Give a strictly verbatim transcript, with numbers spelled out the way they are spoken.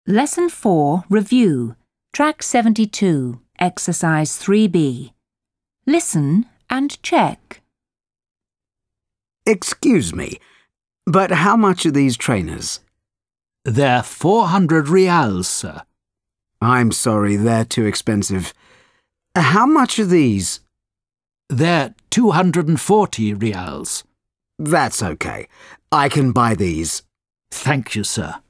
Lesson four, Review, Track seventy-two, Exercise three B. Listen and check. Excuse me, but how much are these trainers? They're four hundred reals, sir. I'm sorry, they're too expensive. How much are these? They're two hundred and forty reals. That's okay. I can buy these. Thank you, sir.